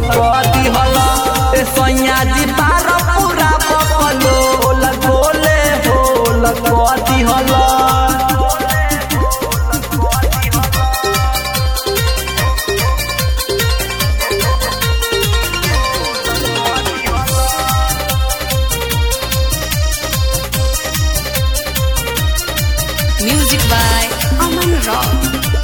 लगती हला ए सैया जी पार पूरा बकलो लगोले हो लगती हला Music by Aman Rock.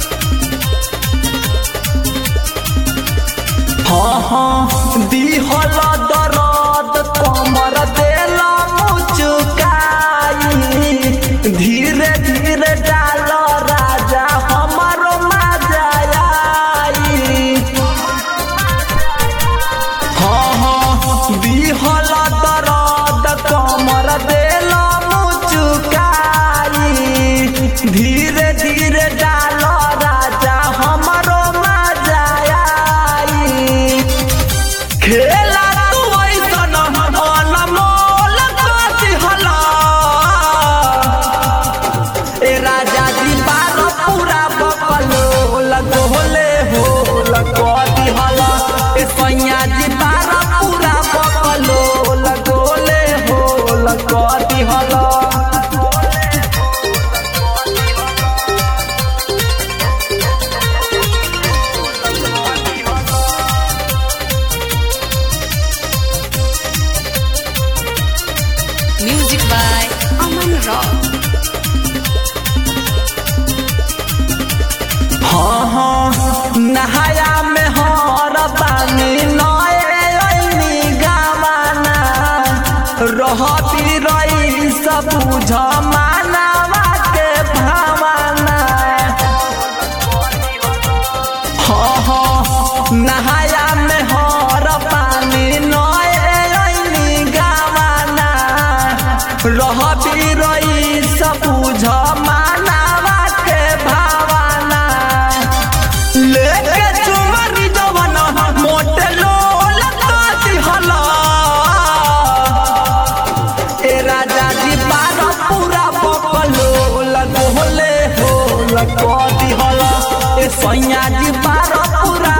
हाँ दिहल दर्द कमर देला मुचुकाई धीरे धीरे डाल राजा हमारो मजा आई हाँ दिहल दर्द कमर देला मुचुकाई धीरे धीरे डाल राजा हमारो मजा आई खेला तू ऐसन अनमोल करती हला ए राजा जी पार पूरा बकलो लगोले हो लगती हला ए सैया जी पार पूरा बकलो लगोले हो लगती हला Music by Aman Rock. हाँ नहाया में हर पानी नए गावाना रहती रही सब बुझ मानवा के भावना हाँ नहाया में हर पानी नए गावाना रहती रही सब बुझ मानवा के भावना लेके चुमरी जवन मोटे लोल करती हला ए राजा जी पार पूरा बकलो लगोले हो लगती हला ए सैया जी पार पूरा